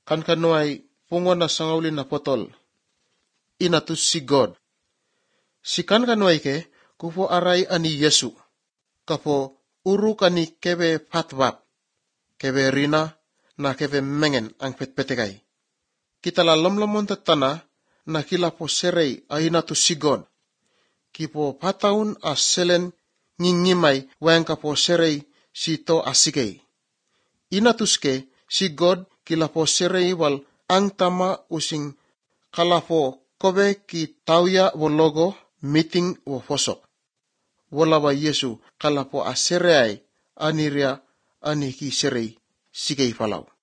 kan kanuay pungon na sangaulin na potol. Inatus si God. Si kan kanuay ke, kupo aray ani Yesu. Kapo uru kani kebe patwap, kebe rina, na kebe mengen ang petpetekay. Kita lalomlomon tatana na kila po serey ay inatus si God. Kipo pataun a selen ngingimay wang kapo serey sito asikay. Inatus ke si God kila po serey wal ang tama using kalapo kobe ki tauya wologo meeting wo fosok. Wala ba Yesu kalapo a serey aniria ani ki serey sigay falaw.